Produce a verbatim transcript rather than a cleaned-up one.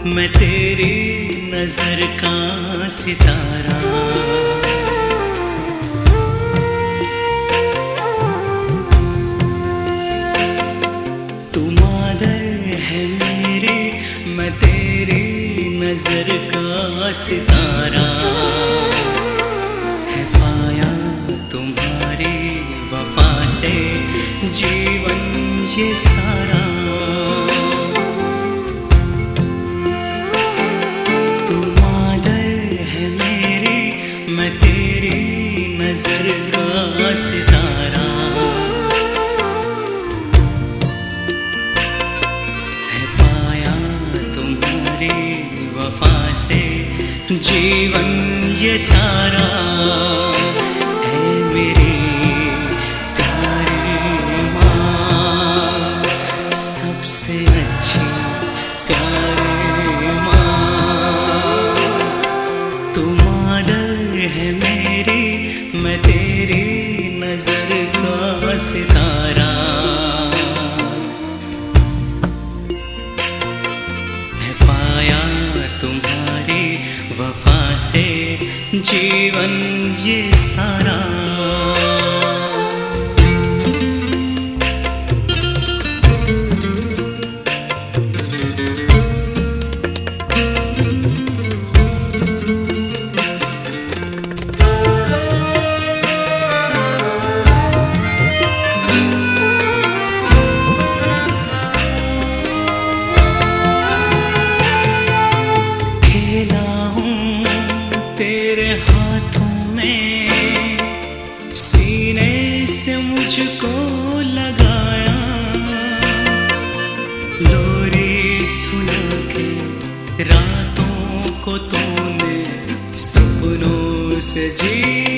मैं तेरी नजर का सितारा। तू मादर है मेरी, मैं तेरी नजर का सितारा। है पाया तुम्हारी वफा से जीवन ये सारा। मैं तेरी नजर का सितारा। है पाया तुम्हारी वफा से जीवन ये सारा। है मेरी प्यारी माँ, सबसे अच्छी प्यारी माँ। तुम है मेरी, मैं तेरी नजर का सितारा। है पाया तुम्हारी वफा से जीवन ये सारा। तेरे हाथों में सीने से मुझको लगाया। लोरी सुना के रातों को तूने सपनों से जी